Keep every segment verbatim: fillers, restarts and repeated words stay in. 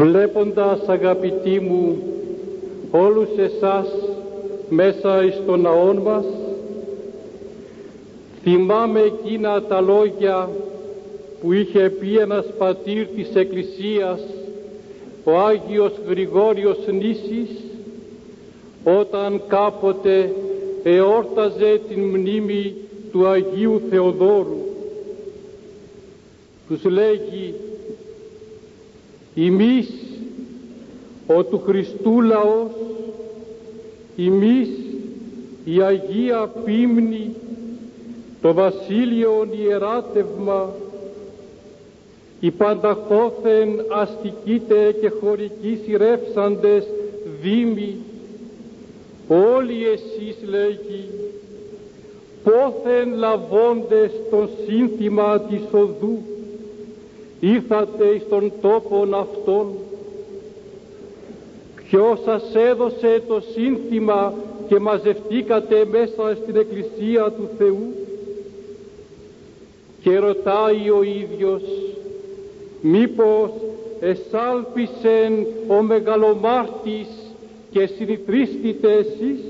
Βλέποντας, αγαπητοί μου, όλους εσάς μέσα εις τον ναόν μας, θυμάμαι εκείνα τα λόγια που είχε πει ένας πατήρ της Εκκλησίας, ο Άγιος Γρηγόριος Νήσης, όταν κάποτε εόρταζε την μνήμη του Αγίου Θεοδόρου. Τους λέγει: «Εμείς, ο του Χριστού λαός, εμείς η Αγία Πίμνη, το Βασίλειον Ιεράτευμα, οι πανταχώθεν αστικείτε και χωρικοί σειρεύσαντες δήμοι, όλοι εσείς, λέγει, πόθεν λαβώντες τον σύνθημα της οδού, ήρθατε εις τον τόπον αυτόν. Ποιος σας έδωσε το σύνθημα και μαζευτήκατε μέσα στην Εκκλησία του Θεού?» Και ρωτάει ο ίδιος: «Μήπως εσάλπισεν ο μεγαλομάρτης και συνηθρίστητε εσείς?»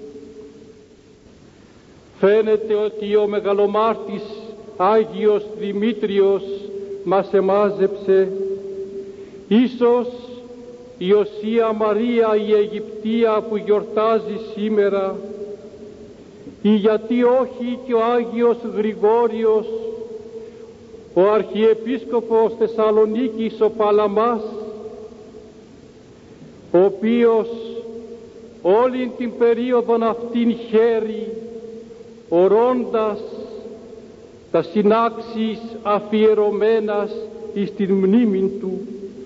Φαίνεται ότι ο μεγαλομάρτης Άγιος Δημήτριος μας εμάζεψε. Ίσως η Οσία Μαρία η Αιγυπτία που γιορτάζει σήμερα, ή γιατί όχι και ο Άγιος Γρηγόριος, ο Αρχιεπίσκοπος Θεσσαλονίκης ο Παλαμάς, ο οποίος όλη την περίοδον αυτήν χαίρει ορώντας τα συνάξεις αφιερωμένας εις την μνήμη του.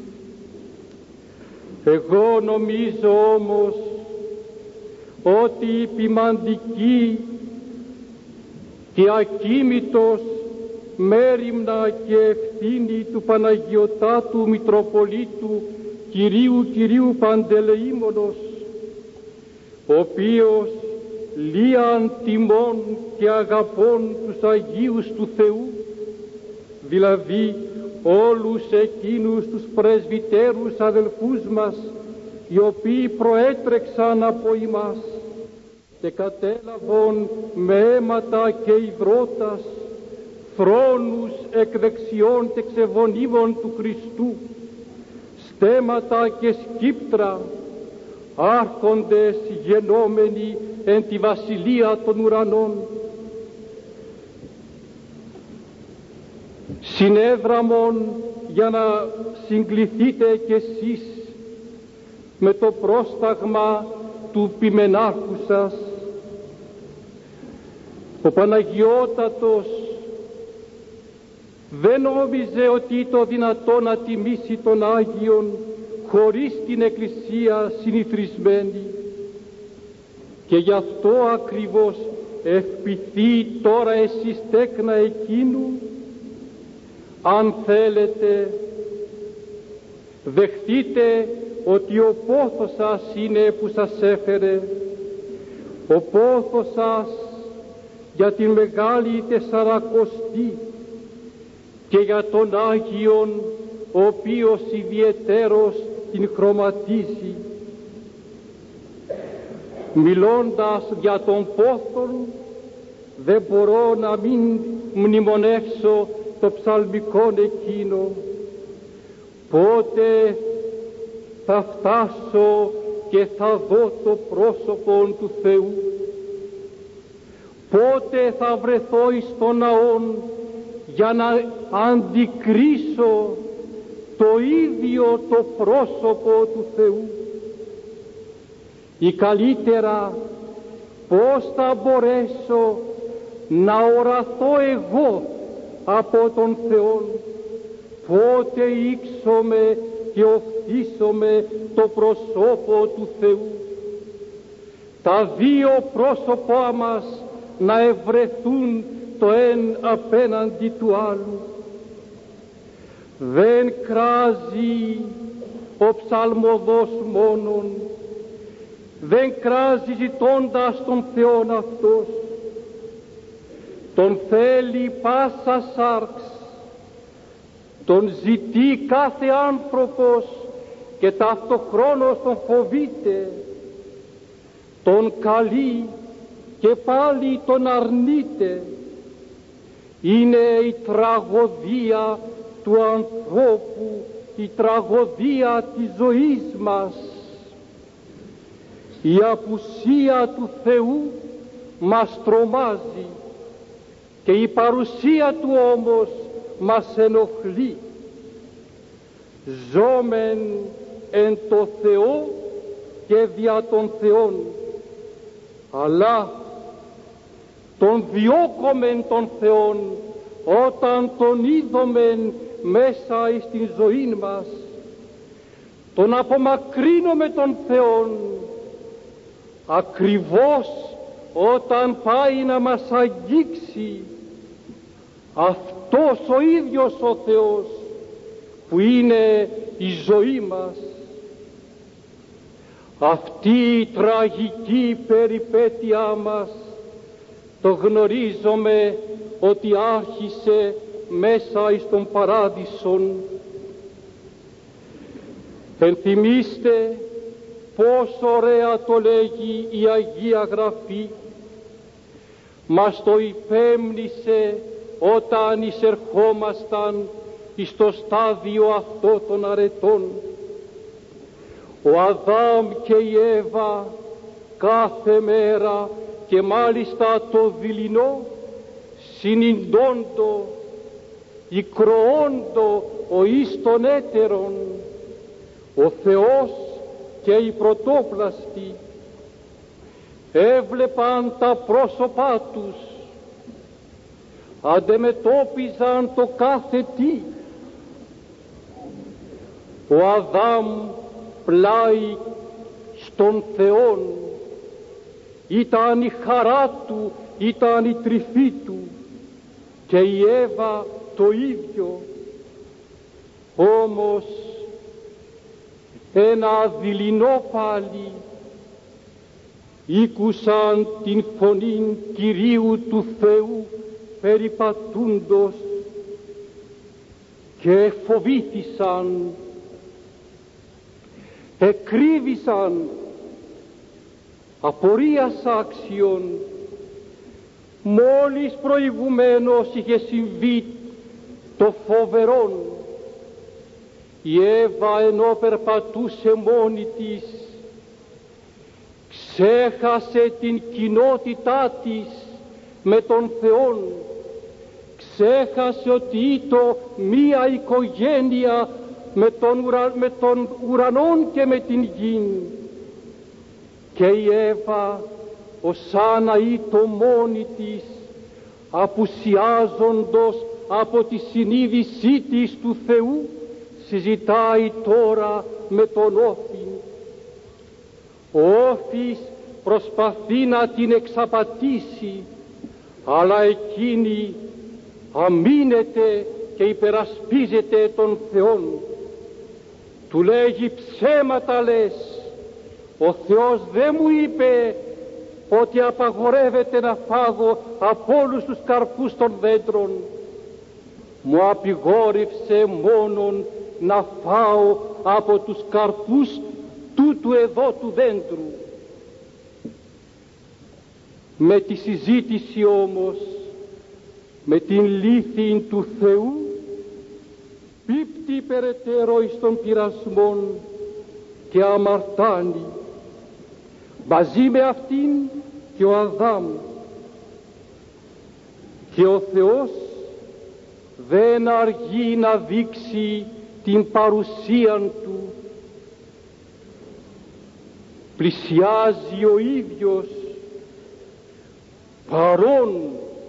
Εγώ νομίζω όμως ότι η ποιμαντική και ακίμητος μέριμνα και ευθύνη του Παναγιωτάτου Μητροπολίτου Κυρίου Κυρίου Παντελεήμονος, ο οποίος λίαν τιμών και αγαπών τους Αγίους του Θεού, δηλαδή όλους εκείνους τους πρεσβυτέρους αδελφούς μας, οι οποίοι προέτρεξαν από ημάς και κατέλαβαν με αίματα και υδρότας θρόνους εκ δεξιών και ξεβονίμων του Χριστού, στέματα και σκύπτρα, άρχοντες γενόμενοι εν τη βασιλεία των ουρανών. Συνέδραμον για να συγκληθείτε κι εσείς με το πρόσταγμα του ποιμενάρχου σας. Ο Παναγιώτατος δεν νόμιζε ότι το δυνατό να τιμήσει τον Άγιον χωρίς την Εκκλησία συνηθρισμένη, και γι' αυτό ακριβώς ευπηθεί τώρα εσείς τέκνα εκείνου. Αν θέλετε, δεχτείτε ότι ο πόθος σας είναι που σας έφερε, ο πόθος σας για την Μεγάλη Τεσσαρακοστή και για τον Άγιον, ο οποίος ιδιαιτέρως την χρωματίζει. Μιλώντας για τον πόθον, δεν μπορώ να μην μνημονεύσω το ψαλμικόν εκείνο: «Πότε θα φτάσω και θα δω το πρόσωπο του Θεού, πότε θα βρεθώ εις τον ναόν για να αντικρίσω το ίδιο το πρόσωπο του Θεού. Ή καλύτερα, πώς θα μπορέσω να οραθώ εγώ από τον Θεό, πότε ήξομαι και οφθίσομαι το προσώπο του Θεού, τα δύο πρόσωπά μας να ευρεθούν το εν απέναντι του άλλου. Δεν κράζει ο ψαλμοδός μόνον, δεν κράζει ζητώντας τον Θεόν αυτός, τον θέλει πάσα σάρξ, τον ζητεί κάθε άνθρωπος και ταυτοχρόνως τον φοβείται, τον καλεί και πάλι τον αρνείται. Είναι η τραγωδία του ανθρώπου, η τραγωδία της ζωής μας. Η απουσία του Θεού μας τρομάζει και η παρουσία του όμως μας ενοχλεί. Ζώμεν εν το Θεό και δια των Θεών, αλλά τον διώκομεν τον Θεόν όταν τον είδομεν μέσα εις την ζωή μας. Τον απομακρύνουμε τον Θεόν ακριβώς όταν πάει να μας αγγίξει αυτός ο ίδιος ο Θεός που είναι η ζωή μας. Αυτή η τραγική περιπέτειά μας το γνωρίζομαι ότι άρχισε μέσα εις τον Παράδεισον. Ενθυμίστε πώς ωραία το λέγει η Αγία Γραφή. Μας το υπέμνησε όταν εισερχόμασταν εις το στάδιο αυτό των αρετών. Ο Αδάμ και η Εύα κάθε μέρα και μάλιστα το δειλινό συνυντώντο, ικροώντο ο εις των έτερων, ο Θεός και οι πρωτόπλαστοι έβλεπαν τα πρόσωπά τους, αντιμετώπιζαν το κάθε τι. Ο Αδάμ πλάι στον Θεόν, ήταν η χαρά του, ήταν η τρυφή του, και η Εύα το ίδιο. Όμως ένα δειλινό πάλι ήκουσαν την φωνή Κυρίου του Θεού περιπατούντος και φοβήθησαν, εκρύβησαν απορίας άξιων. Μόλις προηγουμένως είχε συμβεί το φοβερόν, η Εύα ενώ περπατούσε μόνη της ξέχασε την κοινότητά της με τον Θεόν, ξέχασε ότι ήταν μία οικογένεια με τον, ουρα, με τον ουρανόν και με την γη. Και η Εύα ως σαν να ήταν μόνη της, απουσιάζοντος από τη συνείδησή της του Θεού, συζητάει τώρα με τον Όφη. Ο Όφης προσπαθεί να την εξαπατήσει, αλλά εκείνη αμήνεται και υπερασπίζεται τον Θεόν. Του λέγει ψέματα λες, ο Θεός δεν μου είπε ότι απαγορεύεται να φάγω από όλους τους καρπούς των δέντρων. Μου απειγόρευσε μόνον να φάω από τους καρπούς τούτου εδώ του δέντρου. Με τη συζήτηση όμως με την λύθη του Θεού πίπτει περαιτέρω εις των πειρασμών και αμαρτάνει μαζί με αυτήν και ο Αδάμ. Και ο Θεός δεν αργεί να δείξει την παρουσία Του. Πλησιάζει ο ίδιος παρών,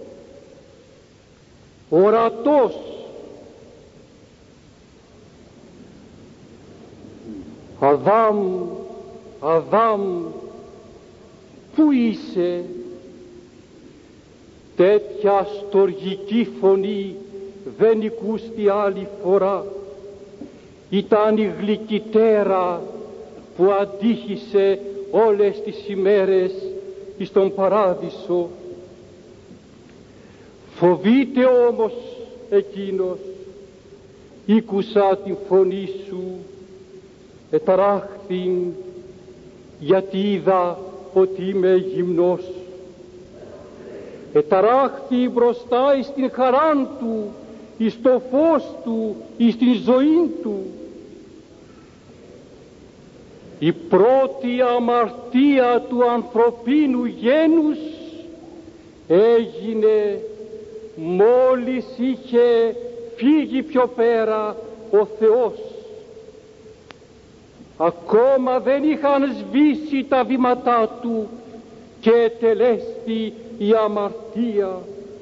ορατός. Αδάμ, Αδάμ, πού είσαι? Τέτοια στοργική φωνή δεν ηκούστη άλλη φορά. Ήταν η γλυκυτέρα που αντίχησε όλες τις ημέρες εις τον Παράδεισο. Φοβείται όμως εκείνος, ήκουσα την φωνή σου εταράχθην, γιατί είδα ότι είμαι γυμνός. Εταράχθη μπροστά εις την χαράν του, εις το φως του, εις την ζωή του. Η πρώτη αμαρτία του ανθρωπίνου γένους έγινε μόλις είχε φύγει πιο πέρα ο Θεός. Ακόμα δεν είχαν σβήσει τα βήματά του και τελέστη η αμαρτία.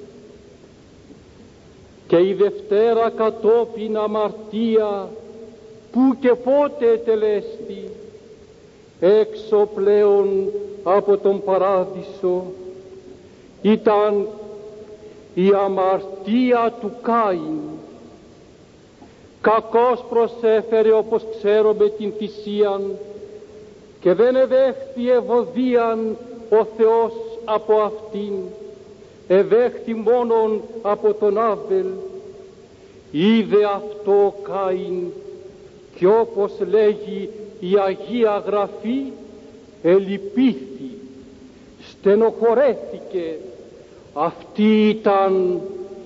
Και η Δευτέρα κατόπιν αμαρτία, που και πότε τελέστη, έξω πλέον από τον παράδεισο, ήταν η αμαρτία του Κάιν. Κακώς προσέφερε, όπως ξέρουμε, την θυσίαν και δεν εδέχθη ευωδίαν ο Θεός από αυτήν, εδέχθη μόνον από τον Άβελ. Είδε αυτό ο Κάιν και, όπως λέγει η Αγία Γραφή, ελυπήθη, στενοχωρέθηκε. Αυτή ήταν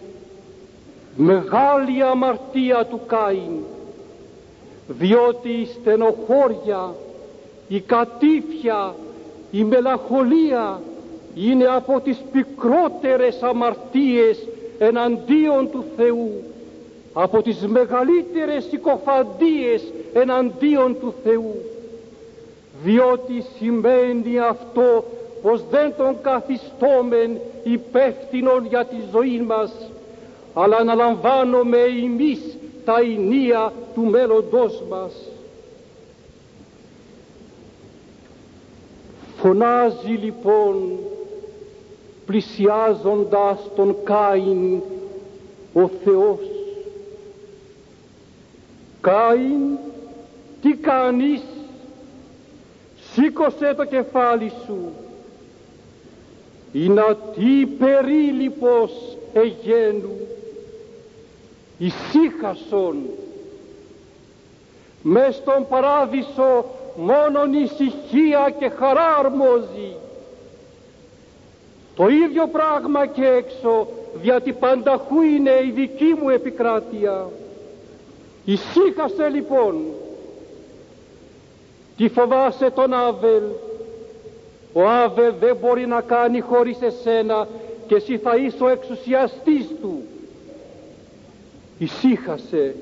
μεγάλη αμαρτία του Κάιν, διότι η στενοχώρια, η κατήφια, η μελαγχολία είναι από τις πικρότερες αμαρτίες εναντίον του Θεού, από τις μεγαλύτερες συκοφαντίες εναντίον του Θεού, διότι σημαίνει αυτό πως δεν τον καθιστόμεν υπεύθυνον για τη ζωή μας, αλλά αναλαμβάνουμε εμείς τα ηνία του μέλλοντός μας. Φωνάζει λοιπόν, πλησιάζοντας τον Κάιν, ο Θεός: Κάιν, τι κάνεις? Σήκωσε το κεφάλι σου. Είναι τι περίλυπος εγένου. Ησύχασον. Μες στον παράδεισο μόνον ησυχία και χαρά αρμόζει. Το ίδιο πράγμα και έξω, διότι πανταχού είναι η δική μου επικράτεια. Ησύχασε λοιπόν. Τι φοβάσαι τον Άβελ? Ο Άβελ δεν μπορεί να κάνει χωρίς εσένα και εσύ θα είσαι ο εξουσιαστής του. Ησύχασε.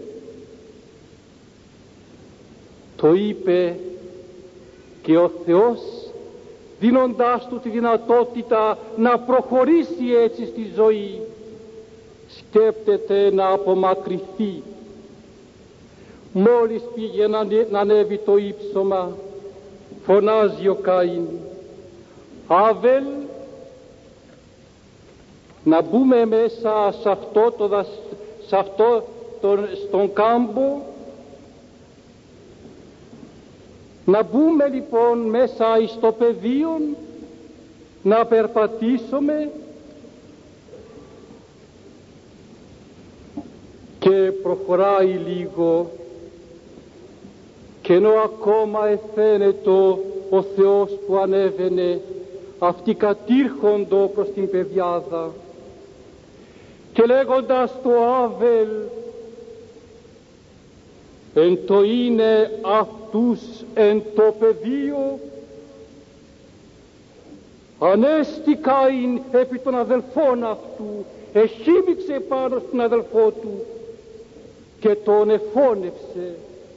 Το είπε και ο Θεός, δίνοντάς του τη δυνατότητα να προχωρήσει έτσι στη ζωή. Σκέπτεται να απομακρυνθεί. Μόλις πήγε να, να ανέβει το ύψωμα, φωνάζει ο Κάιν: Άβελ, να μπούμε μέσα σε αυτό, το, σε αυτό τον, στον κάμπο. Να μπούμε λοιπόν μέσα εις το πεδίο, να περπατήσουμε. Και προχωράει λίγο, και ενώ ακόμα εφαίνεται ο Θεός που ανέβαινε, αυτοί κατήρχοντο προς την πεδιάδα και λέγοντας το Άβελ: εν το είναι αυτούς εν το πεδίο, ανέστη Κάιν επί των αδελφών αυτού, εχίμηξε πάνω στον αδελφό του και τον εφώνευσε.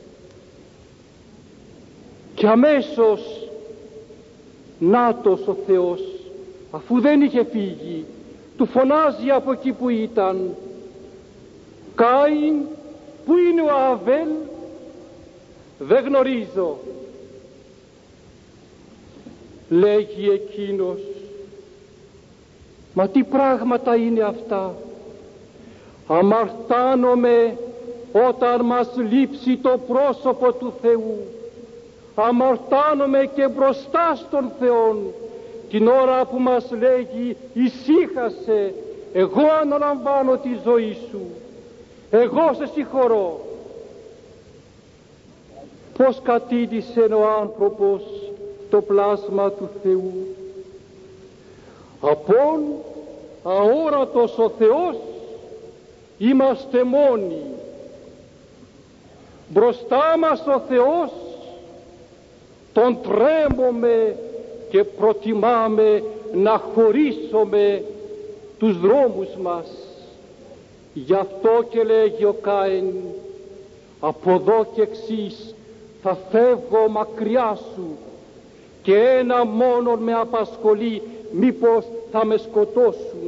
Και αμέσως νάτος ο Θεός, αφού δεν είχε φύγει, του φωνάζει από εκεί που ήταν: Κάιν, πού είναι ο Άβελ? Δεν γνωρίζω. Λέγει εκείνος: μα τι πράγματα είναι αυτά? Αμαρτάνομαι όταν μας λείψει το πρόσωπο του Θεού. Αμαρτάνομαι και μπροστά στον Θεόν την ώρα που μας λέγει: ησύχασε, εγώ αναλαμβάνω τη ζωή σου, εγώ σε συγχωρώ. πως κατήτησε ο άνθρωπος το πλάσμα του Θεού. Απόν αόρατος ο Θεός είμαστε μόνοι. Μπροστά μας ο Θεός τον τρέμουμε και προτιμάμε να χωρίσουμε τους δρόμους μας. Γι' αυτό και λέγει ο Κάιν, από εδώ και εξής θα φεύγω μακριά σου και ένα μόνο με απασχολεί, μήπως θα με σκοτώσουν.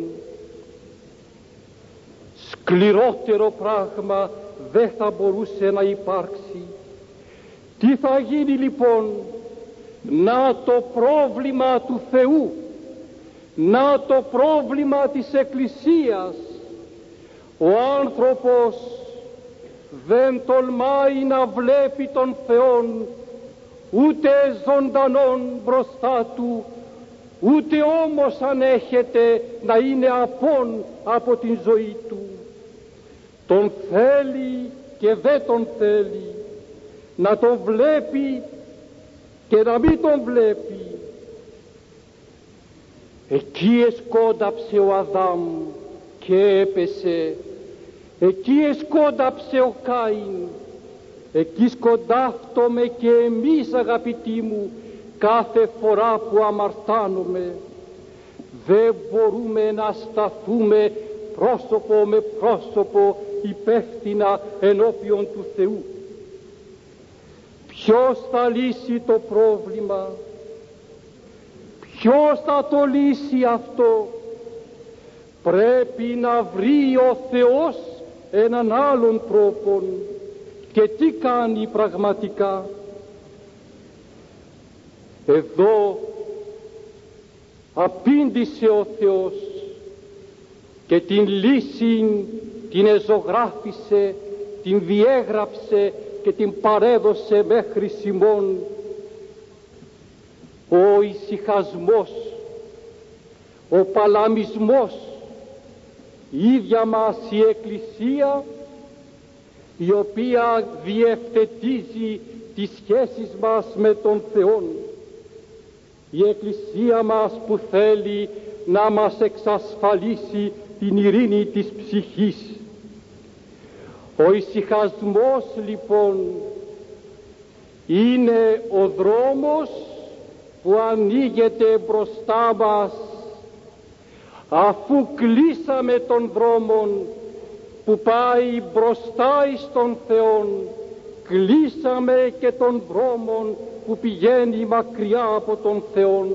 Σκληρότερο πράγμα δεν θα μπορούσε να υπάρξει. Τι θα γίνει λοιπόν? Να το πρόβλημα του Θεού, να το πρόβλημα της Εκκλησίας. Ο άνθρωπος δεν τολμάει να βλέπει τον Θεόν ούτε ζωντανόν μπροστά του, ούτε όμως ανέχεται να είναι απόν από την ζωή του. Τον θέλει και δεν τον θέλει, να τον βλέπει και να μην τον βλέπει. Εκεί εσκόνταψε ο Αδάμ και έπεσε, εκεί εσκόνταψε ο Κάιν, εκεί σκοντάφτομαι και εμείς, αγαπητοί μου, κάθε φορά που αμαρτάνομαι. Δεν μπορούμε να σταθούμε πρόσωπο με πρόσωπο υπεύθυνα ενώπιον του Θεού. Ποιος θα λύσει το πρόβλημα? Ποιος θα το λύσει αυτό? Πρέπει να βρει ο Θεός έναν άλλον τρόπο. Και τι κάνει πραγματικά? Εδώ απήντησε ο Θεός και την λύση την εζωγράφησε, την διέγραψε και την παρέδωσε μέχρι σημών. Ο ησυχασμός, ο παλαμισμός, η ίδια μας η Εκκλησία, η οποία διευθετίζει τις σχέσεις μας με τον Θεό. Η Εκκλησία μας που θέλει να μας εξασφαλίσει την ειρήνη της ψυχής. Ο ησυχασμός λοιπόν είναι ο δρόμος που ανοίγεται μπροστά μας αφού κλείσαμε τον δρόμο που πάει μπροστά εις τον Θεόν, κλείσαμε και τον δρόμο που πηγαίνει μακριά από τον Θεόν.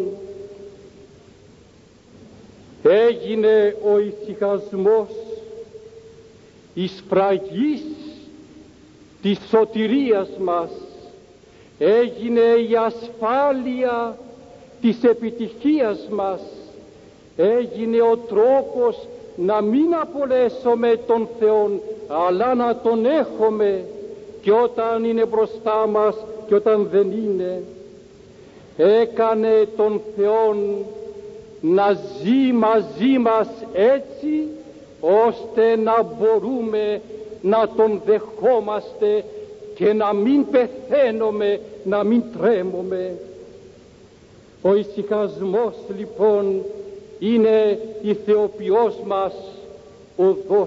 Έγινε ο ησυχασμός η σφραγής της σωτηρίας μας, έγινε η ασφάλεια της επιτυχίας μας, έγινε ο τρόπος να μην απολέσουμε τον Θεόν, αλλά να τον έχουμε και όταν είναι μπροστά μας και όταν δεν είναι. Έκανε τον Θεόν να ζει μαζί μας έτσι ώστε να μπορούμε να τον δεχόμαστε και να μην πεθαίνουμε, να μην τρέμουμε. Ο ησυχασμός λοιπόν είναι η θεοποιός μας οδός.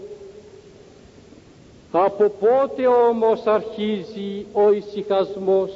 Από πότε όμως αρχίζει ο ησυχασμός?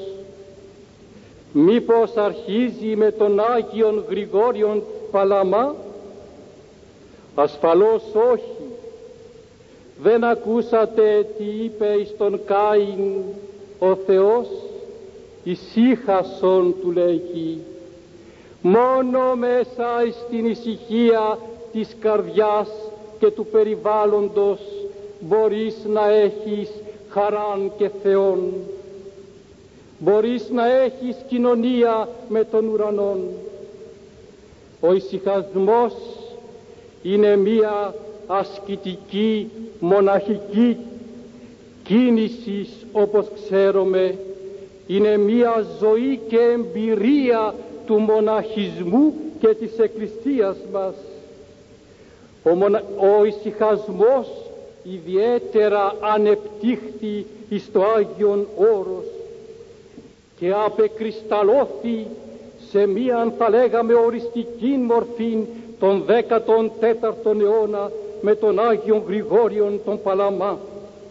Μήπως αρχίζει με τον Άγιον Γρηγόριον Παλαμά? Ασφαλώς όχι. Δεν ακούσατε τι είπε εις τον Κάιν ο Θεός? Ησύχασον, του λέγει. Μόνο μέσα στην ησυχία της καρδιάς και του περιβάλλοντος μπορείς να έχεις χαράν και Θεόν. Μπορείς να έχεις κοινωνία με τον ουρανόν. Ο ησυχασμός είναι μία ασκητική, μοναχική κίνηση, όπως ξέρουμε. Είναι μία ζωή και εμπειρία του μοναχισμού και της Εκκλησίας μας. Ο, μονα... ο ησυχασμός ιδιαίτερα ανεπτύχθη εις το Άγιον Όρος, και απεκρισταλώθη σε μίαν, θα λέγαμε, οριστική μορφή τον δέκατον τέταρτον αιώνα με τον Άγιον Γρηγόριον τον Παλαμά.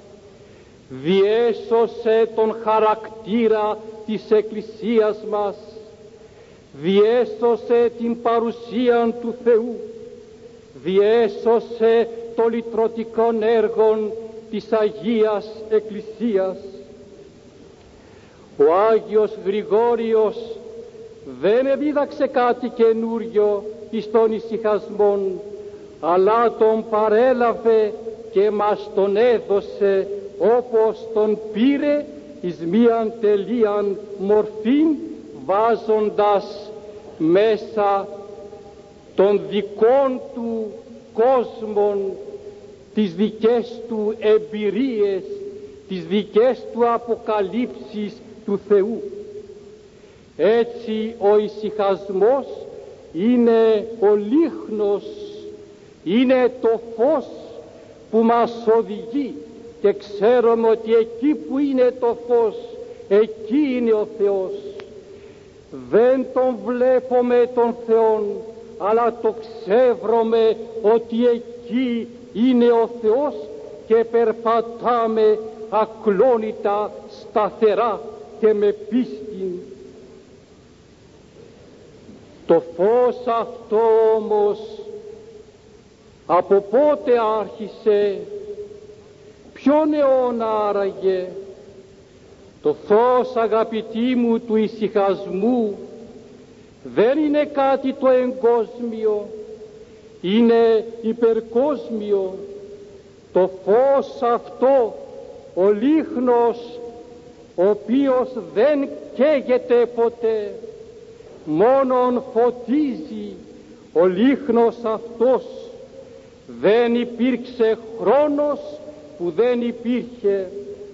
Διέσωσε τον χαρακτήρα της Εκκλησίας μας, διέσωσε την παρουσία του Θεού, διέσωσε το λυτρωτικό έργο της Αγίας Εκκλησίας. Ο Άγιος Γρηγόριος δεν επίδαξε κάτι καινούριο εις τον ησυχασμόν, αλλά τον παρέλαβε και μας τον έδωσε όπως τον πήρε εις μίαν τελείαν μορφήν, βάζοντας μέσα των δικών του κόσμων τις δικές του εμπειρίες, τις δικές του αποκαλύψεις του Θεού. Έτσι ο ησυχασμός είναι ο λίχνος, είναι το φως που μας οδηγεί, και ξέρουμε ότι εκεί που είναι το φως, εκεί είναι ο Θεός. Δεν τον βλέπουμε τον Θεόν, αλλά το ξεύρωμε ότι εκεί είναι ο Θεός και περπατάμε ακλόνητα, σταθερά και με πίστη. Το φως αυτό όμως από πότε άρχισε, ποιον αιώνα άραγε? Το φως, αγαπητοί μου, του ησυχασμού δεν είναι κάτι το εγκόσμιο, είναι υπερκόσμιο. Το φως αυτό, ο λίχνος, ο οποίος δεν καίγεται ποτέ, μόνον φωτίζει. Ο λίχνος αυτός, δεν υπήρξε χρόνος που δεν υπήρχε.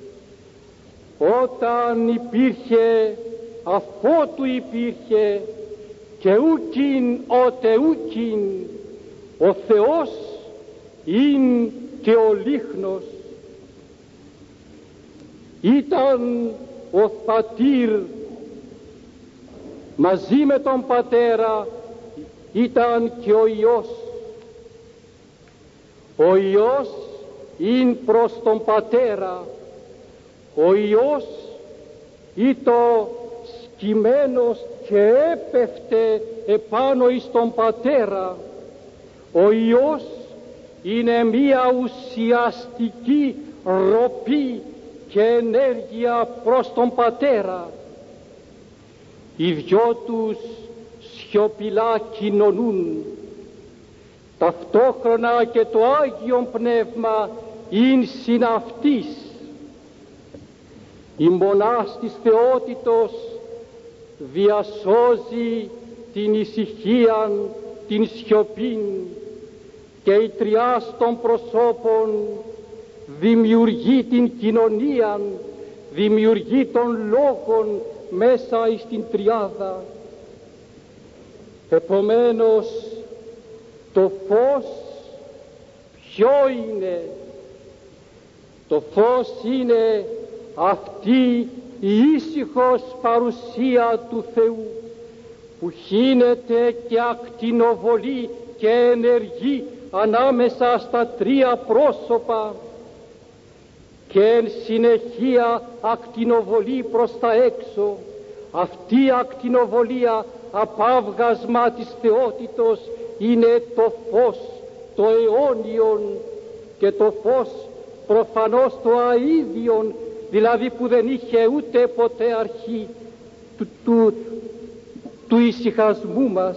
Όταν υπήρχε, αφότου υπήρχε, και ούκιν ότε ούκιν, ο Θεός είναι και ο λίχνος. Ήταν ο πατήρ μαζί με τον πατέρα, ήταν και ο Υιός. Ο Υιός είναι προς τον πατέρα, ο Υιός ήταν σκυμμένος και έπεφτε επάνω εις τον πατέρα. Ο Υιός είναι μία ουσιαστική ροπή και ενέργεια προς τον πατέρα. Οι δυο τους σιωπηλά κοινωνούν. Ταυτόχρονα και το Άγιον Πνεύμα είναι συναυτής. Η μονάς της θεότητος διασώζει την ησυχία, την σιωπήν, και η τριάς των προσώπων δημιουργεί την κοινωνία, δημιουργεί τον λόγον μέσα εις την τριάδα. Επομένως, το φως ποιο είναι? Το φως είναι αυτή η ήσυχος παρουσία του Θεού, που χύνεται και ακτινοβολεί και ενεργεί ανάμεσα στα τρία πρόσωπα, και εν συνεχεία ακτινοβολεί προς τα έξω. Αυτή η ακτινοβολία, απάβγασμα της θεότητος, είναι το φως το αιώνιον, και το φως προφανώς το αΐδιον, δηλαδή που δεν είχε ούτε ποτέ αρχή του, του, του ησυχασμού μας.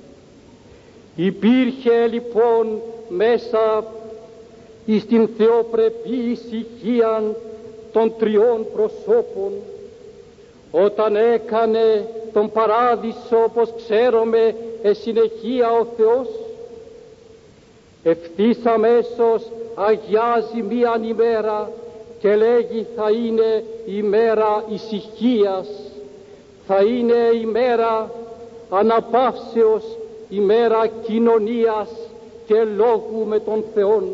Υπήρχε λοιπόν μέσα εις την θεοπρεπή ησυχία των τριών προσώπων, όταν έκανε τον παράδεισο, όπως ξέρουμε, ε συνεχεία ο Θεός, ευθύς αμέσως αγιάζει μίαν ημέρα και λέγει θα είναι ημέρα ησυχίας, θα είναι ημέρα αναπαύσεως, ημέρα κοινωνίας και λόγου με τον Θεόν,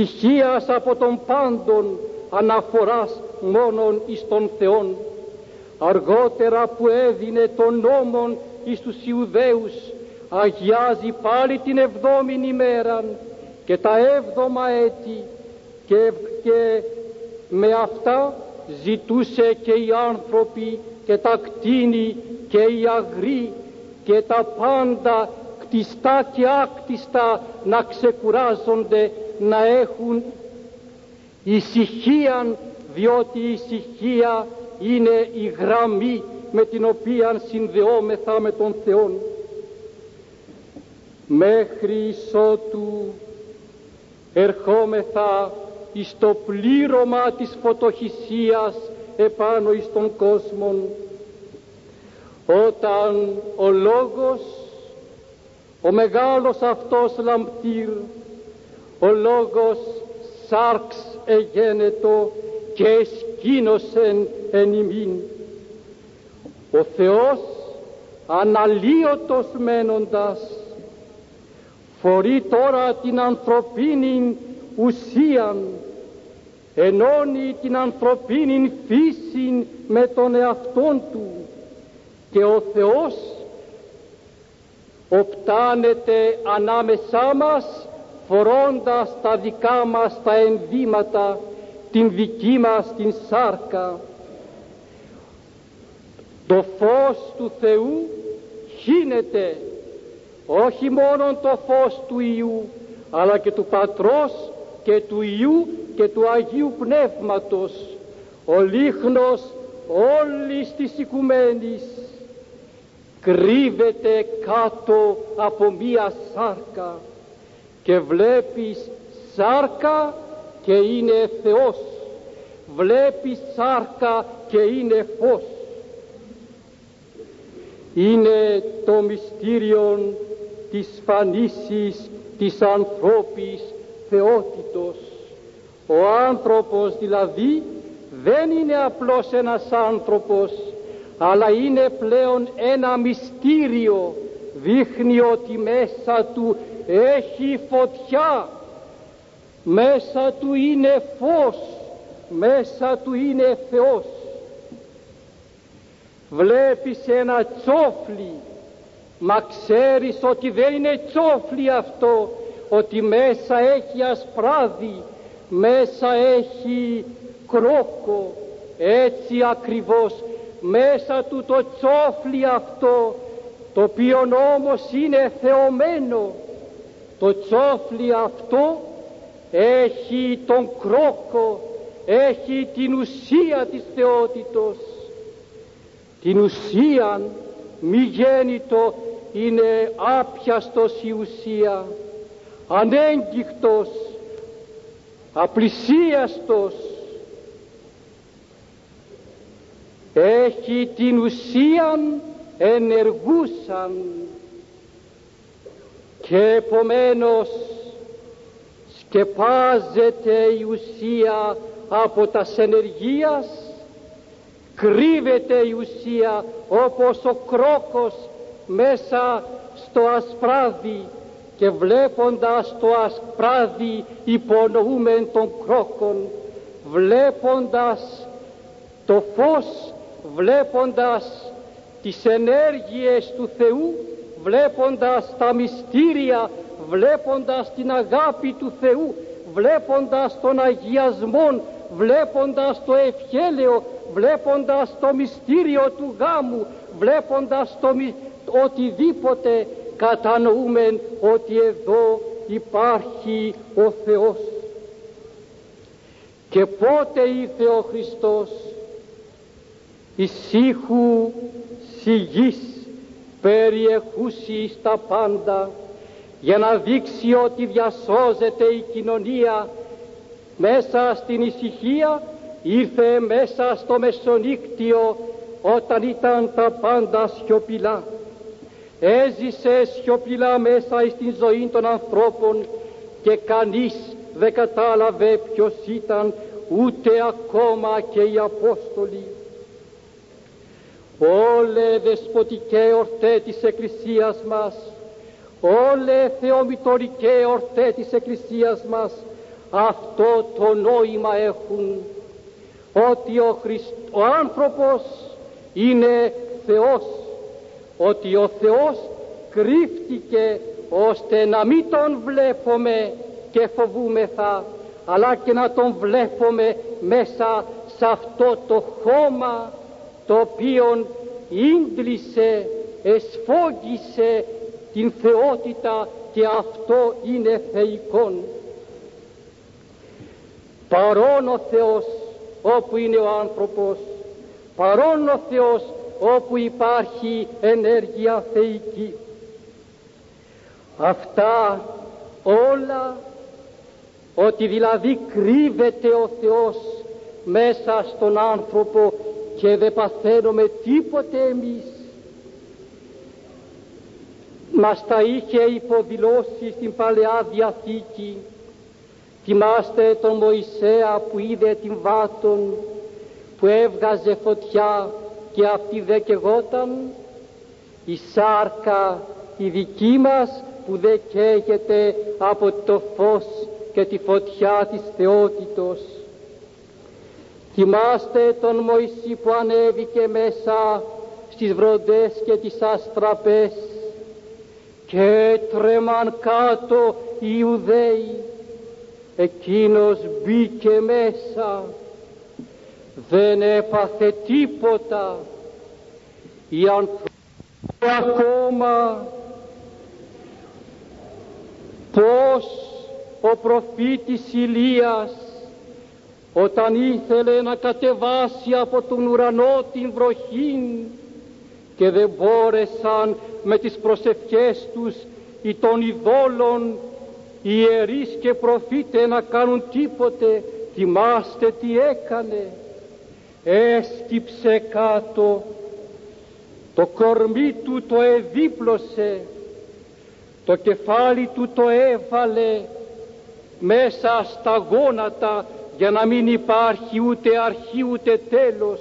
ησυχίας από τον πάντων, αναφοράς μόνον εις τον Θεόν. αργότερα που έδινε τον νόμον εις τους Ιουδαίους, αγιάζει πάλι την εβδόμην ημέραν και τα έβδομα έτη, και, και με αυτά ζητούσε και οι άνθρωποι και τα κτήνη και οι αγροί και τα πάντα κτιστά και άκτιστα να ξεκουράζονται, να έχουν ησυχίαν, διότι η ησυχία είναι η γραμμή με την οποία συνδεόμεθα με τον Θεό. Μέχρι ότου ερχόμεθα εις το πλήρωμα της φωτοχυσίας επάνω εις τον κόσμο, όταν ο Λόγος, ο μεγάλος αυτός λαμπτήρ, ο Λόγος σάρξ εγένετο και εσκήνωσεν εν ημίν. Ο Θεός αναλύωτος μένοντας φορεί τώρα την ανθρωπίνη ουσίαν, ενώνει την ανθρωπίνη φύση με τον εαυτόν του, και ο Θεός οπτάνεται ανάμεσά μας φορώντας τα δικά μας τα ενδύματα, την δική μας την σάρκα. Το φως του Θεού χύνεται, όχι μόνο το φως του Υιού, αλλά και του Πατρός και του Υιού και του Αγίου Πνεύματος. Ο λίχνος όλης της οικουμένης κρύβεται κάτω από μία σάρκα, και βλέπεις σάρκα και είναι Θεός, βλέπεις σάρκα και είναι φως. Είναι το μυστήριο της φανίσης της ανθρώπης θεότητος. Ο άνθρωπος δηλαδή δεν είναι απλώς ένας άνθρωπος, αλλά είναι πλέον ένα μυστήριο. Δείχνει ότι μέσα του έχει φωτιά, μέσα του είναι φως, μέσα του είναι Θεός. Βλέπεις ένα τσόφλι, μα ξέρεις ότι δεν είναι τσόφλι αυτό, ότι μέσα έχει ασπράδι, μέσα έχει κρόκο. Έτσι ακριβώς μέσα του το τσόφλι αυτό, το οποίο όμως είναι θεωμένο, το τσόφλι αυτό έχει τον κρόκο, έχει την ουσία της θεότητος. Την ουσία μη γέννητο είναι άπιαστος η ουσία, ανέγκυχτος, απλησίαστος. Έχει την ουσία ενεργούσαν, και επομένως σκεπάζεται η ουσία από τας ενεργείας, κρύβεται η ουσία όπως ο κρόκος μέσα στο ασπράδι, και βλέποντας το ασπράδι υπονοούμεν των κρόκων, βλέποντας το φως, βλέποντας τις ενέργειες του Θεού, βλέποντας τα μυστήρια, βλέποντας την αγάπη του Θεού, βλέποντας τον αγιασμό, βλέποντας το ευχέλαιο, βλέποντας το μυστήριο του γάμου, βλέποντας το οτιδήποτε, κατανοούμε ότι εδώ υπάρχει ο Θεός. Και πότε ήρθε ο Χριστός? Ησύχου σιγής περιεχούσι τα πάντα, για να δείξει ότι διασώζεται η κοινωνία. Μέσα στην ησυχία ήρθε μέσα στο μεσονύκτιο, όταν ήταν τα πάντα σιωπηλά. Έζησε σιωπηλά μέσα στην ζωή των ανθρώπων, και κανείς δεν κατάλαβε ποιος ήταν, ούτε ακόμα και οι Απόστολοι. Όλε δεσποτικέ ορτέ της Εκκλησίας μας, όλε θεομητορικέ ορτέ της Εκκλησίας μας, αυτό το νόημα έχουν, ότι ο, Χριστ... ο άνθρωπος είναι Θεός, ότι ο Θεός κρύφτηκε ώστε να μην τον βλέπουμε και φοβούμεθα, αλλά και να τον βλέπουμε μέσα σε αυτό το χώμα το οποίο ίγκλησε, εσφόγγισε την θεότητα, και αυτό είναι θεϊκόν. Παρόν ο Θεός όπου είναι ο άνθρωπος, παρόν ο Θεός όπου υπάρχει ενέργεια θεϊκή. Αυτά όλα, ότι δηλαδή κρύβεται ο Θεός μέσα στον άνθρωπο και δεν παθαίνουμε τίποτε εμείς, μας τα είχε υποδηλώσει στην Παλαιά Διαθήκη. Θυμάστε τον Μωυσέα που είδε την βάτον που έβγαζε φωτιά και αυτή δεν καιγόταν? Η σάρκα η δική μας που δεν καίγεται από το φως και τη φωτιά της θεότητος. Θυμάστε τον Μωυσή που ανέβηκε μέσα στις βροντές και τις αστραπές και τρέμαν κάτω οι Ιουδαίοι. Εκείνος μπήκε μέσα, δεν έπαθε τίποτα. Οι άνθρωποι ακόμα, πως ο προφήτης Ηλίας, όταν ήθελε να κατεβάσει από τον ουρανό την βροχήν και δεν μπόρεσαν με τις προσευχές τους ή των ειδόλων οι ιερείς και προφήτες να κάνουν τίποτε, θυμάστε τι έκανε? Έσκυψε κάτω, το κορμί του το εδίπλωσε, το κεφάλι του το έβαλε μέσα στα γόνατα για να μην υπάρχει ούτε αρχή ούτε τέλος,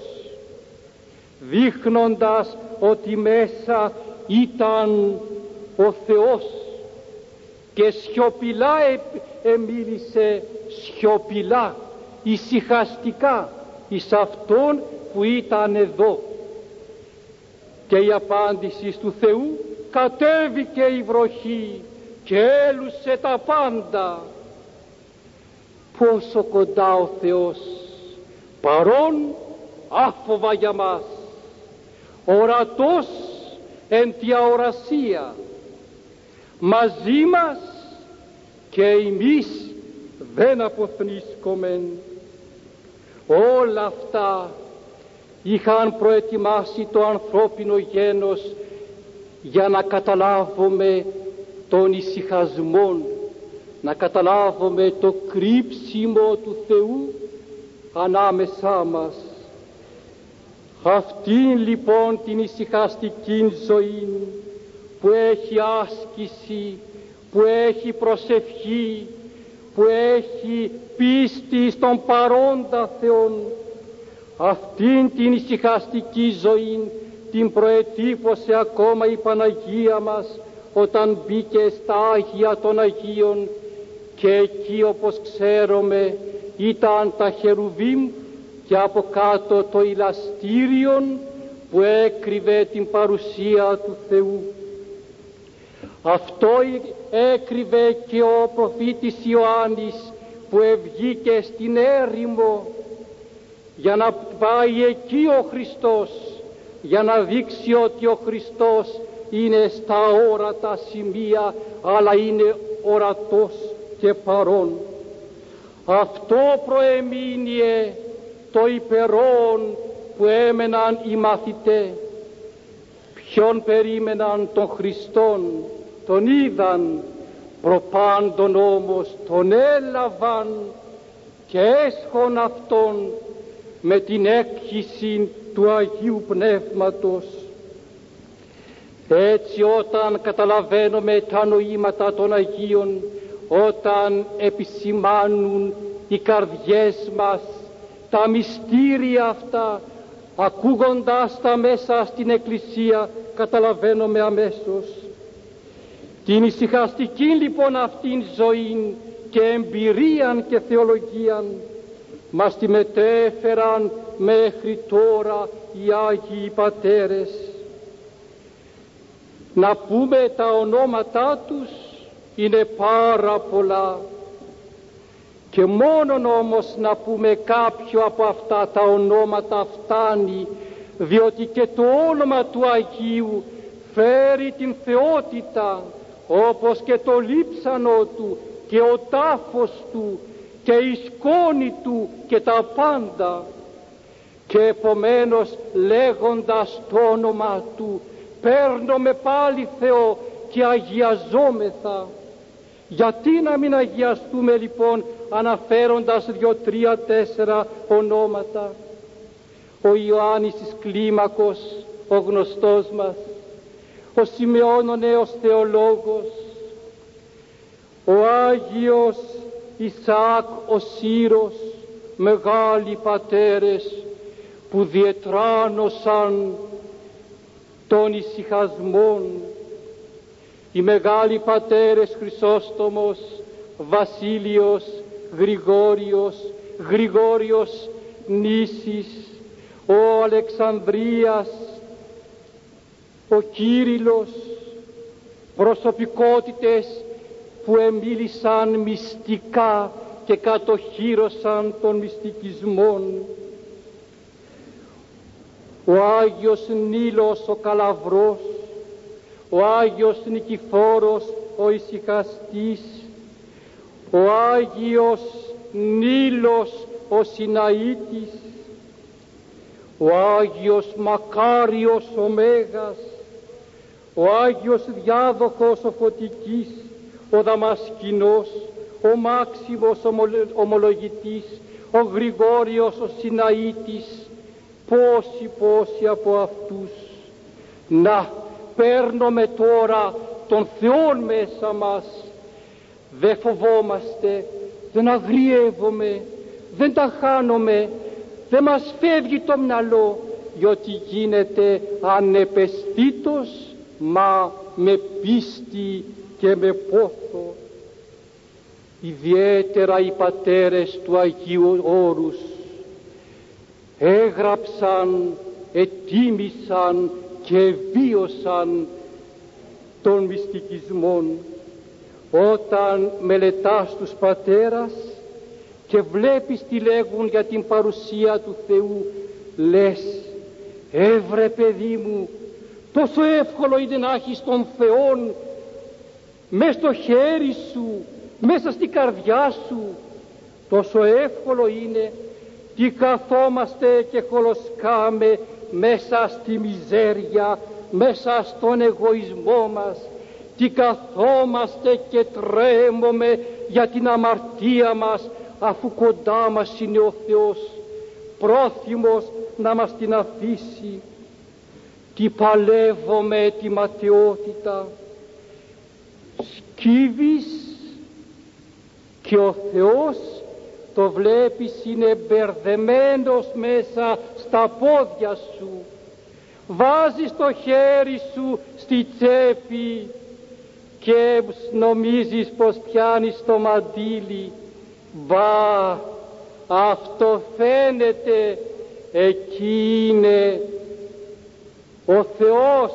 δείχνοντας ότι μέσα ήταν ο Θεός, και σιωπηλά εμίλησε, σιωπηλά, ησυχαστικά εις αυτόν που ήταν εδώ. Και η απάντηση του Θεού: κατέβηκε η βροχή και έλουσε τα πάντα. Πόσο κοντά ο Θεός, παρών άφοβα για μας, ορατός εν τη αορασία, μαζί μας και εμείς δεν αποθνίσκομεν. Όλα αυτά είχαν προετοιμάσει το ανθρώπινο γένος για να καταλάβουμε τον ησυχασμό, να καταλάβουμε το κρύψιμο του Θεού ανάμεσά μας. Αυτήν λοιπόν την ησυχαστική ζωή που έχει άσκηση, που έχει προσευχή, που έχει πίστη στον παρόντα Θεόν, αυτήν την ησυχαστική ζωή την προετύπωσε ακόμα η Παναγία μας όταν μπήκε στα Άγια των Αγίων, και εκεί, όπως ξέρουμε, ήταν τα χερουβίμ και από κάτω το ηλαστήριον που έκρυβε την παρουσία του Θεού. Αυτό έκρυβε και ο προφήτης Ιωάννης που ευγήκε στην έρημο για να πάει εκεί ο Χριστός, για να δείξει ότι ο Χριστός είναι στα όρατα σημεία, αλλά είναι ορατός και παρών. Αυτό προεμείνιε το υπερόν που έμεναν οι μαθητές. Ποιον περίμεναν? τον Χριστόν, τον είδαν, προπάντων όμως τον έλαβαν και έσχον αυτόν με την έκχυση του Αγίου Πνεύματος. Έτσι, όταν καταλαβαίνουμε τα νοήματα των Αγίων, όταν επισημάνουν οι καρδιές μας τα μυστήρια αυτά, ακούγοντας τα μέσα στην Εκκλησία, καταλαβαίνουμε αμέσως την ησυχαστική λοιπόν αυτήν ζωή και εμπειρίαν και θεολογίαν, μας τη μετέφεραν μέχρι τώρα οι Άγιοι Πατέρες. Να πούμε τα ονόματά τους είναι πάρα πολλά και μόνον όμως να πούμε κάποιο από αυτά τα ονόματα φτάνει, διότι και το όνομα του Αγίου φέρει την θεότητα, όπως και το λείψανο του και ο τάφος του και η σκόνη του και τα πάντα. Και επομένως λέγοντας το όνομα του παίρνουμε πάλι Θεό και αγιαζόμεθα. Γιατί να μην αγιαστούμε λοιπόν αναφέροντας δύο, τρία, τέσσερα ονόματα? Ο Ιωάννης της Κλίμακος, ο γνωστός μας, ο Σιμεών ο νέος θεολόγος, ο Άγιος Ισαάκ ο Σύρος, μεγάλοι πατέρες που διετράνωσαν των ησυχασμών, οι μεγάλοι πατέρες Χρυσόστομος, Βασίλειος, Γρηγόριος, Γρηγόριος Νήσης, ο Αλεξανδρίας, ο Κύριλλος, προσωπικότητες που εμίλησαν μυστικά και κατοχύρωσαν των μυστικισμών. Ο Άγιος Νίλος ο Καλαβρός, ο Άγιος Νικηφόρος ο Ησυχαστής, ο Άγιος Νίλος ο Συναήτης, ο Άγιος Μακάριος ο Μέγας, ο Άγιος Διάδοχος ο Φωτικής, ο Δαμασκηνός, ο Μάξιμος Ομολογητής, ο Γρηγόριος ο Συναήτης, πόσοι πόσοι από αυτούς. Να παίρνουμε τώρα τον Θεό μέσα μας, δεν φοβόμαστε, δεν αγριεύομαι, δεν τα χάνομαι, δεν μας φεύγει το μυαλό, διότι γίνεται ανεπαισθήτως, μα με πίστη και με πόθο. Ιδιαίτερα οι πατέρες του Αγίου Όρους έγραψαν, ετίμησαν και βίωσαν των μυστικισμών. Όταν μελετάς τους πατέρας και βλέπεις τι λέγουν για την παρουσία του Θεού, λες, έβρε παιδί μου, τόσο εύκολο είναι να έχεις τον Θεόν μες στο χέρι σου, μέσα στην καρδιά σου. Τόσο εύκολο είναι. Τι καθόμαστε και χολοσκάμε μέσα στη μιζέρια, μέσα στον εγωισμό μας. Τι καθόμαστε και τρέμουμε για την αμαρτία μας, αφού κοντά μας είναι ο Θεός, πρόθυμος να μας την αφήσει. Τι παλεύουμε τη ματαιότητα. Σκύβεις και ο Θεός το βλέπεις είναι μπερδεμένος μέσα στα πόδια σου. Βάζεις το χέρι σου στη τσέπη και νομίζεις πως πιάνεις το μαντίλι. Μπα, αυτό φαίνεται, εκεί είναι ο Θεός.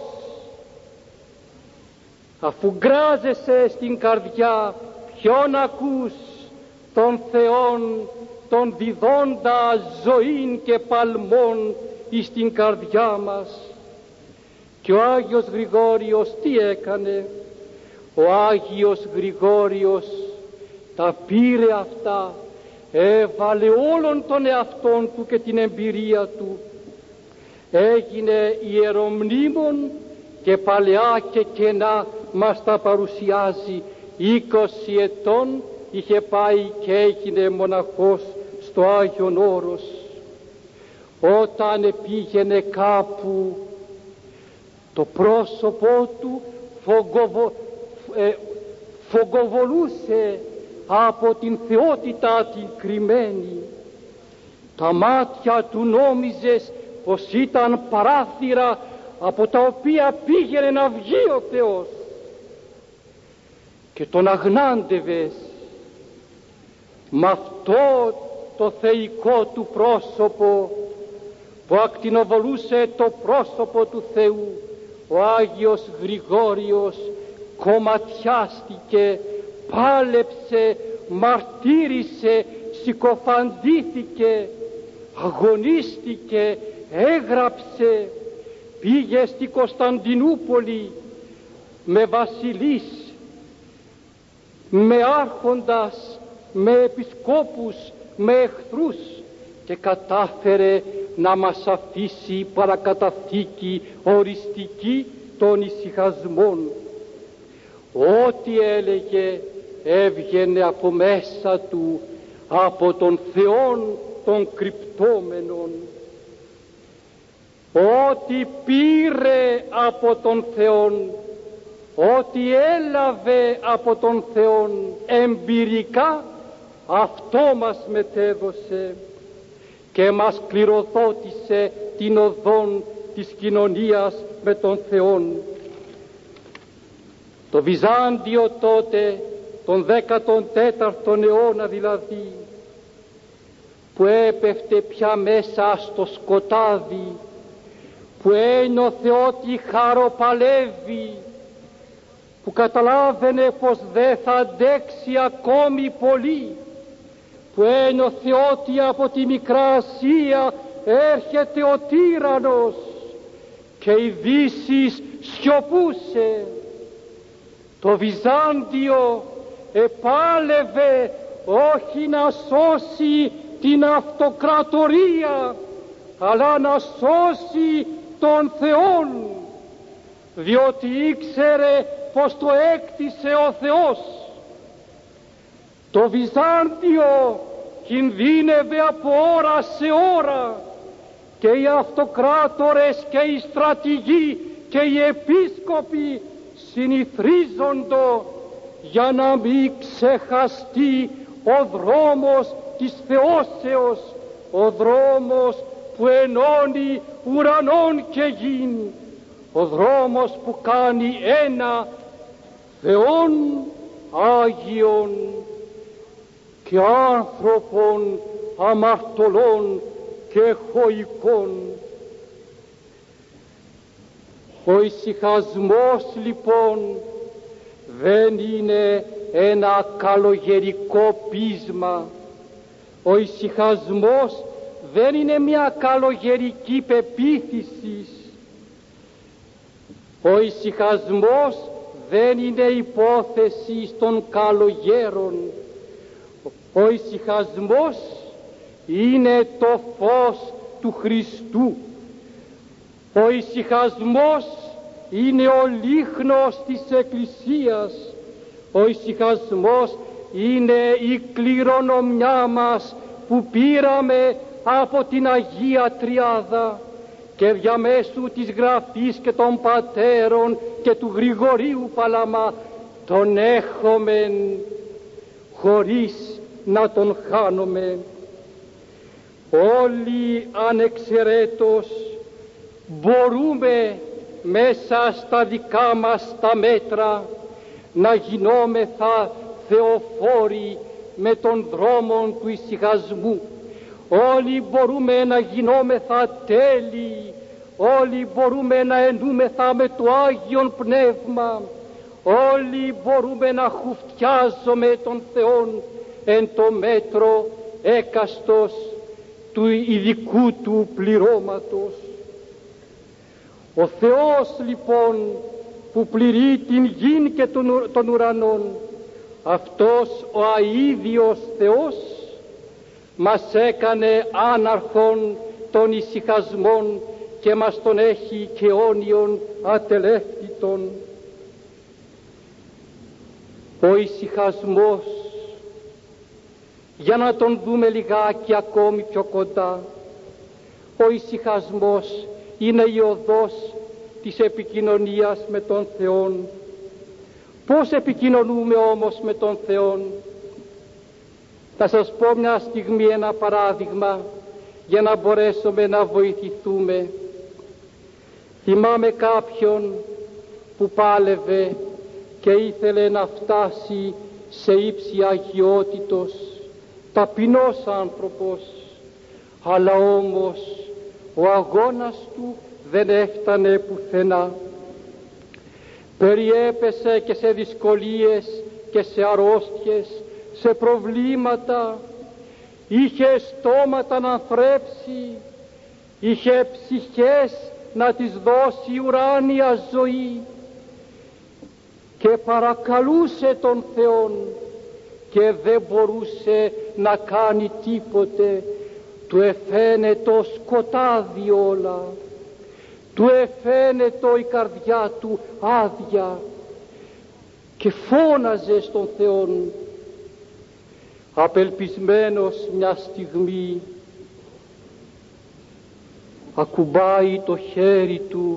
Αφού γκράζεσαι στην καρδιά, ποιον ακούς? Τον Θεόν, τον διδόντα ζωήν και παλμών εις την καρδιά μας. Και ο Άγιος Γρηγόριος τι έκανε? Ο Άγιος Γρηγόριος τα πήρε αυτά, έβαλε όλον τον εαυτόν του και την εμπειρία του, έγινε ιερομνήμων και παλαιά και κενά μας τα παρουσιάζει. Είκοσι ετών είχε πάει και έγινε μοναχός στο Άγιον Όρος. Όταν πήγαινε κάπου, το πρόσωπό του φογκοβο, ε, φογκοβολούσε από την θεότητα την κρυμμένη. Τα μάτια του νόμιζες πως ήταν παράθυρα από τα οποία πήγαινε να βγει ο Θεός, και τον αγνάντευες. Μ' αυτό στο θεϊκό του πρόσωπο, που ακτινοβολούσε το πρόσωπο του Θεού, ο Άγιος Γρηγόριος κομματιάστηκε, πάλεψε, μαρτύρησε, συκοφαντήθηκε, αγωνίστηκε, έγραψε, πήγε στη Κωνσταντινούπολη με βασιλείς, με άρχοντας, με επισκόπους, με εχθρούς, και κατάφερε να μας αφήσει παρακαταθήκη οριστική των ησυχασμών. Ό,τι έλεγε έβγαινε από μέσα του, από τον Θεόν των κρυπτόμενων. Ό,τι πήρε από τον Θεόν, ό,τι έλαβε από τον Θεόν εμπειρικά, αυτό μας μετέδωσε και μας κληροδότησε την οδόν της κοινωνίας με τον Θεόν. Το Βυζάντιο τότε, τον δέκατον τέταρτον αιώνα δηλαδή, που έπεφτε πια μέσα στο σκοτάδι, που ένιωθε ότι χαροπαλεύει, που καταλάβαινε πως δεν θα αντέξει ακόμη πολύ, που ένιωθε ότι από τη Μικρά Ασία έρχεται ο τύραννος και η Δύση σιωπούσε. Το Βυζάντιο επάλευε όχι να σώσει την αυτοκρατορία, αλλά να σώσει τον Θεόν, διότι ήξερε πως το έκτισε ο Θεός. Το Βυζάντιο κινδύνευε από ώρα σε ώρα, και οι αυτοκράτορες και οι στρατηγοί και οι επίσκοποι συνηθρίζοντο για να μην ξεχαστεί ο δρόμος της θεώσεως, ο δρόμος που ενώνει ουρανών και γην, ο δρόμος που κάνει ένα Θεόν Άγιον και άνθρωπον αμαρτωλών και χωικών. Ο ησυχασμός λοιπόν δεν είναι ένα καλογερικό πείσμα. Ο ησυχασμός δεν είναι μια καλογερική πεποίθηση. Ο ησυχασμός δεν είναι υπόθεση των καλογέρων. Ο ησυχασμός είναι το φως του Χριστού. Ο ησυχασμός είναι ο λίχνος της Εκκλησίας. Ο ησυχασμός είναι η κληρονομιά μας που πήραμε από την Αγία Τριάδα και διαμέσου της Γραφής και των Πατέρων και του Γρηγορίου Παλαμά τον έχομεν χωρίς να τον χάνουμε. Όλοι ανεξαιρέτως μπορούμε μέσα στα δικά μας τα μέτρα να γινόμεθα θεοφόροι με τον δρόμο του ησυχασμού. Όλοι μπορούμε να γινόμεθα τέλειοι, όλοι μπορούμε να ενούμεθα με το Άγιον Πνεύμα, όλοι μπορούμε να χουφτιάζουμε τον Θεόν εν το μέτρο έκαστος του ειδικού του πληρώματος. Ο Θεός λοιπόν που πληρεί την γην και των ουρανών, αυτός ο αίδιος Θεός μας έκανε άναρχον των ησυχασμών και μας τον έχει και αιώνιον ατελεύτητον. Ο ησυχασμός, για να τον δούμε λιγάκι ακόμη πιο κοντά, ο ησυχασμός είναι η οδός της επικοινωνίας με τον Θεόν. Πώς επικοινωνούμε όμως με τον Θεόν? Θα σας πω μια στιγμή ένα παράδειγμα για να μπορέσουμε να βοηθηθούμε. Θυμάμαι κάποιον που πάλευε και ήθελε να φτάσει σε ύψη αγιότητος ταπεινός άνθρωπος, αλλά όμως ο αγώνας του δεν έφτανε πουθενά. Περιέπεσε και σε δυσκολίες και σε αρρώστιες, σε προβλήματα, είχε στόματα να θρέψει, είχε ψυχές να τις δώσει ουράνια ζωή και παρακαλούσε τον Θεόν και δεν μπορούσε να κάνει τίποτε. Του εφαίνετο σκοτάδι όλα, του εφαίνετο η καρδιά του άδεια και φώναζε στον Θεόν. Απελπισμένος μια στιγμή ακουμπάει το χέρι του,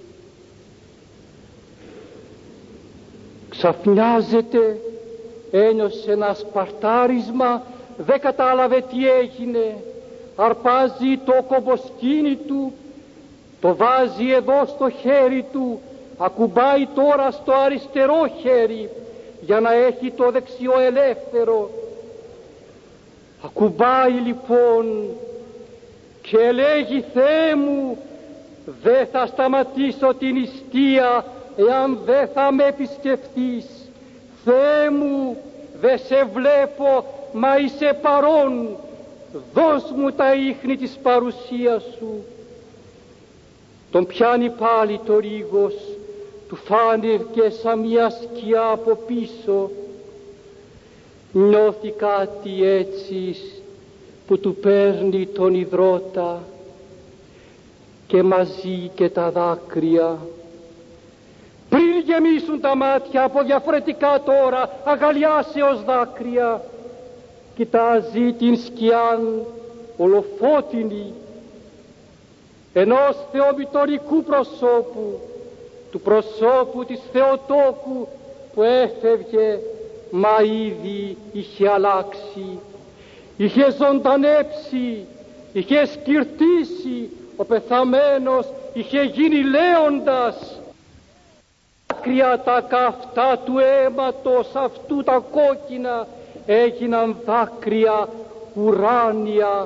ξαφνιάζεται, ένιωσε ένα σπαρτάρισμα, δεν κατάλαβε τι έγινε, αρπάζει το κομποσκήνι του, το βάζει εδώ στο χέρι του, ακουμπάει τώρα στο αριστερό χέρι για να έχει το δεξιό ελεύθερο. Ακουμπάει λοιπόν και λέγει: Θεέ μου, δεν θα σταματήσω την νηστεία εάν δεν θα με επισκεφθείς. Θεέ μου, δεν σε βλέπω μα είσαι παρών, δώσ' μου τα ίχνη της παρουσίας σου. Τον πιάνει πάλι το ρίγος, του φάνηκε σαν μια σκιά από πίσω. Νιώθει κάτι έτσι που του παίρνει τον υδρότα και μαζί και τα δάκρυα. Πριν γεμίσουν τα μάτια από διαφορετικά τώρα αγαλιάσεως δάκρυα, κοιτάζει την σκιάν ολοφώτινη ενός θεομητορικού προσώπου, του προσώπου της Θεοτόκου που έφευγε μα ήδη είχε αλλάξει, είχε ζωντανέψει, είχε σκυρτήσει, ο πεθαμένος είχε γίνει λέοντας. Δάκρυα τα καυτά του αίματος αυτού τα κόκκινα έγιναν δάκρυα ουράνια.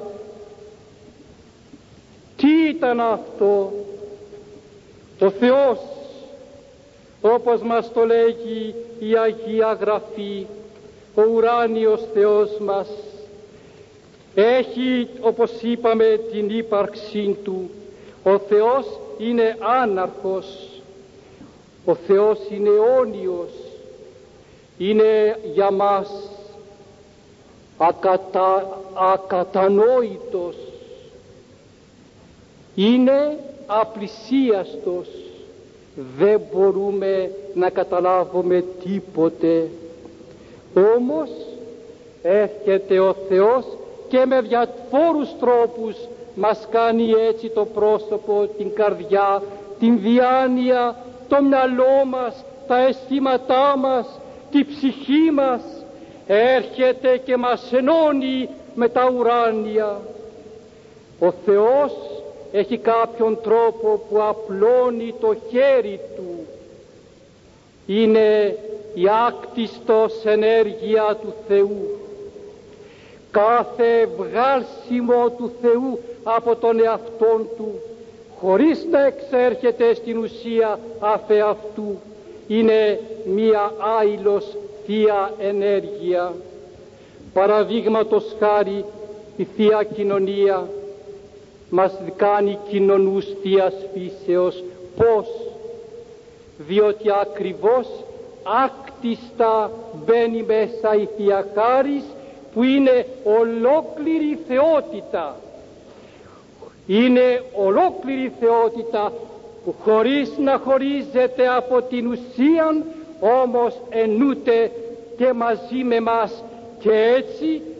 Τι ήταν αυτό? Το Θεός, όπως μας το λέγει η Αγία Γραφή, ο ουράνιος Θεός μας έχει, όπως είπαμε, την ύπαρξή του. Ο Θεός είναι άναρχος, ο Θεός είναι αιώνιος, είναι για μας ακατα, ακατανόητος, είναι απλησίαστος, δεν μπορούμε να καταλάβουμε τίποτε. Όμως έρχεται ο Θεός και με διαφόρους τρόπους μας κάνει έτσι το πρόσωπο, την καρδιά, την διάνοια, το μυαλό μας, τα αισθήματά μας, τη ψυχή μας. Έρχεται και μας ενώνει με τα ουράνια. Ο Θεός έχει κάποιον τρόπο που απλώνει το χέρι του. Είναι η άκτιστος ενέργεια του Θεού. Κάθε βγάλσιμο του Θεού από τον εαυτόν του, χωρίς να εξέρχεται στην ουσία αφεαυτού, είναι μία άειλος θεία ενέργεια. Παραδείγματος χάρη η Θεία Κοινωνία μας κάνει κοινωνούς θείας φύσεως. Πώς? Διότι ακριβώς άκτιστα μπαίνει μέσα η Θεία Χάρις, που είναι ολόκληρη θεότητα. Είναι ολόκληρη θεότητα που χωρίς να χωρίζεται από την ουσίαν, όμως ενούται και μαζί με μας, και έτσι